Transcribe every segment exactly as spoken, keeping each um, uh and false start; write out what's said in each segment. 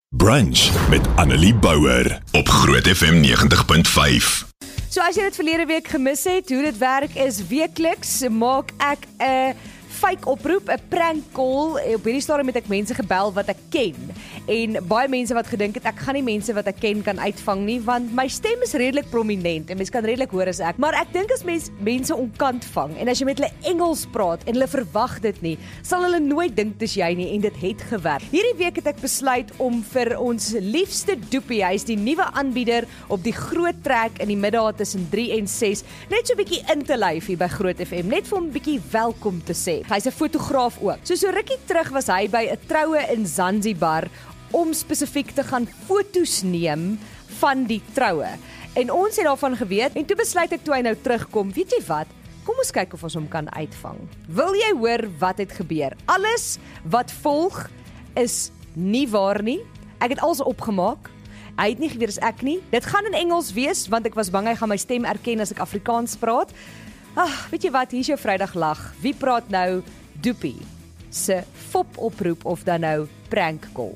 Brunch met Annelie Bouwer op Groot F M negentig punt vyf. So as jy dit verlede week gemis het, hoe dit werk is weekliks maak ek 'n uh, fake oproep, 'n prank call. Op hierdie stadium het ek mense gebel wat ek ken. En baie mense wat gedink het ek gaan nie mense wat ek ken kan uitvang nie, want my stem is redelik prominent en mense kan redelik hoor as ek. Maar ek dink as mens mense onkant vang en as jy met hulle Engels praat en hulle verwag dit nie, sal hulle nooit dink dis jy nie en dit het gewerk. Hierdie week het ek besluit om vir ons liefste Doopie, hy is die nuwe aanbieder op die groot trek in die middag tussen drie en ses, net so 'n bietjie in te lyf hier by Groot F M, net vir hom 'n bietjie welkom te sê. Hy's 'n fotograaf ook. So so rukkie terug was hy by 'n troue in Zanzibar om spesifiek te gaan foto's neem van die troue. En ons het daarvan geweet en toe besluit ek toe hy nou terugkom, weet jy wat? Kom ons kyk of ons hom kan uitvang. Wil jy hoor wat het gebeur? Alles wat volg is nie waar nie. Ek het alles opgemaak. Hy het nie geweet as ek nie. Dit gaan in Engels wees want ek was bang hy gaan my stem erken as ek Afrikaans praat. Ag, weet jy wat? Hier is jou Vrydag lag. Wie praat nou? Doopie se fop oproep of dan nou prank call.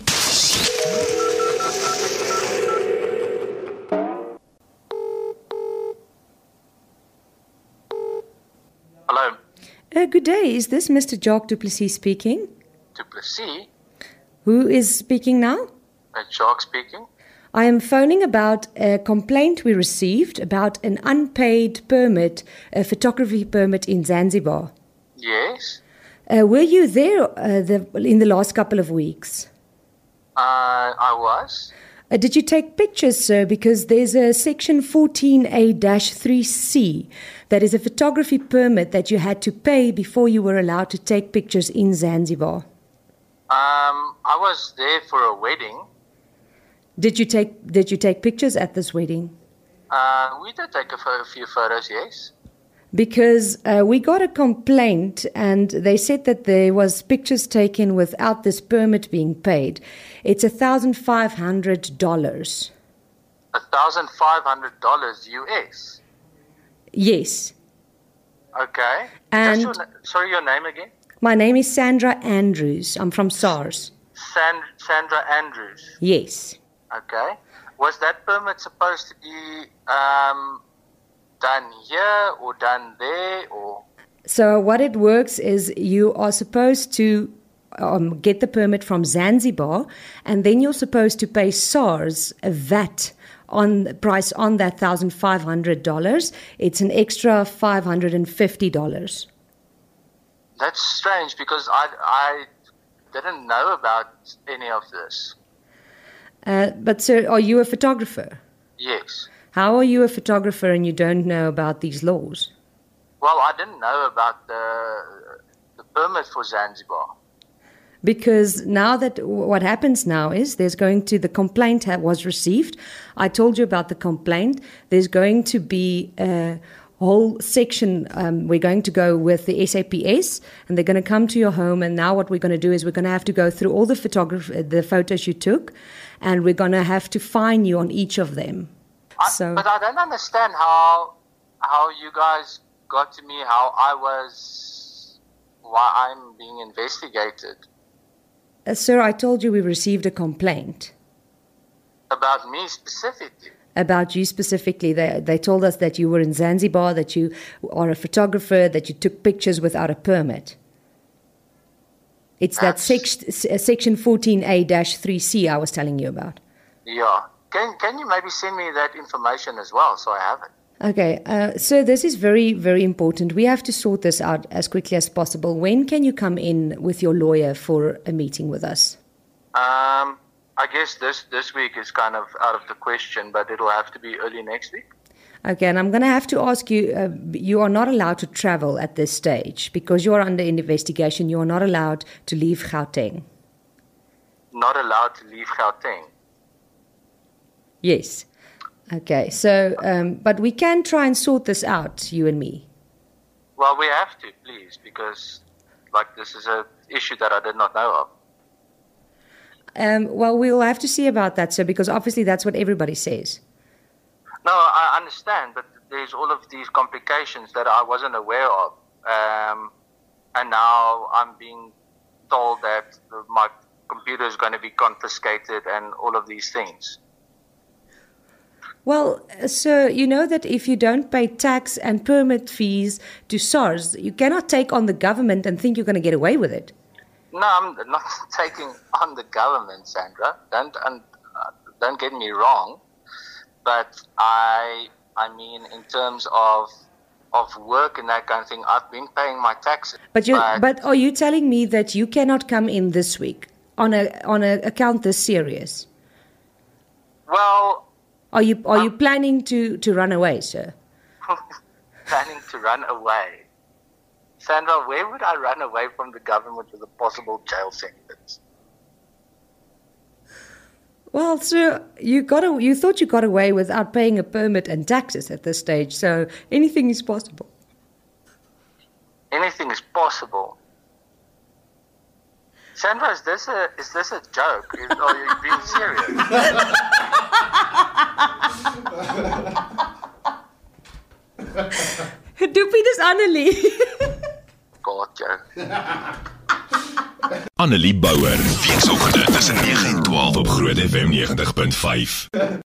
Hello. Uh, good day. Is this Mister Jacques Du Plessis speaking? Du Plessis? Who is speaking now? Uh, Jacques speaking. I am phoning about a complaint we received about an unpaid permit, a photography permit in Zanzibar. Yes. Uh, were you there uh, the, in the last couple of weeks? Uh, I was. Uh, did you take pictures, sir? Because there's a section fourteen A three C that is a photography permit that you had to pay before you were allowed to take pictures in Zanzibar. Um, I was there for a wedding. Did you take Did you take pictures at this wedding? Uh, we did take a, pho- a few photos, yes. Because uh, we got a complaint and they said that there was pictures taken without this permit being paid. It's one thousand five hundred dollars. one thousand five hundred dollars U S. Yes. Okay. And- Just your na- sorry, your name again? My name is Sandra Andrews. I'm from SARS. San- Sandra Andrews. Yes. Okay. Was that permit supposed to be um, done here or done there or? So what it works is you are supposed to um, get the permit from Zanzibar and then you're supposed to pay SARS a V A T on the price on that one thousand five hundred dollars. It's an extra five hundred fifty dollars. That's strange because I, I didn't know about any of this. Uh, but sir, are you a photographer? Yes. How are you a photographer and you don't know about these laws? Well, I didn't know about the the permit for Zanzibar. Because now that what happens now is there's going to, the complaint ha- was received. I told you about the complaint. There's going to be a whole section. Um, we're going to go with the S A P S and they're going to come to your home. And now what we're going to do is we're going to have to go through all the photograph- the photos you took and we're going to have to fine you on each of them. I, So- but I don't understand how how you guys got to me, how I was, why I'm being investigated Uh, sir, I told you we received a complaint about me specifically. about you specifically. They, they told us that you were in Zanzibar, that you are a photographer, that you took pictures without a permit. It's that That's- sec- s- section fourteen A three C I was telling you about. Yeah. Can can you maybe send me that information as well so I have it? Okay, uh, so this is very, very important. We have to sort this out as quickly as possible. When can you come in with your lawyer for a meeting with us? Um, I guess this this week is kind of out of the question, but it'll have to be early next week. Okay, and I'm going to have to ask you, uh, you are not allowed to travel at this stage because you are under investigation. You are not allowed to leave Gauteng. Not allowed to leave Gauteng. Yes. Okay, so, um, but we can try and sort this out, you and me. Well, we have to, please, because like this is a issue that I did not know of. Um, well, we'll have to see about that, sir, because obviously that's what everybody says. No, I understand, but there's all of these complications that I wasn't aware of. Um, and now I'm being told that my computer is going to be confiscated and all of these things. Well, sir, you know that if you don't pay tax and permit fees to SARS, you cannot take on the government and think you're going to get away with it. No, I'm not taking on the government, Sandra. Don't and, uh, don't get me wrong, but I I mean in terms of of work and that kind of thing, I've been paying my taxes. But you but, but are you telling me that you cannot come in this week on a on a account this serious? Well, are you are um, you planning to, to run away, sir? Planning to run away, Sandra? Where would I run away from the government with a possible jail sentence? Well, sir, you got a, you thought you got away without paying a permit and taxes at this stage, so anything is possible. Anything is possible. Sandra, is this a is this a joke? Is, are you being serious? Doopie, dis Annelie. God, joke. Annelie Bouwer, weekoggend tussen nege en twaalf op Groot F M negentig punt vyf.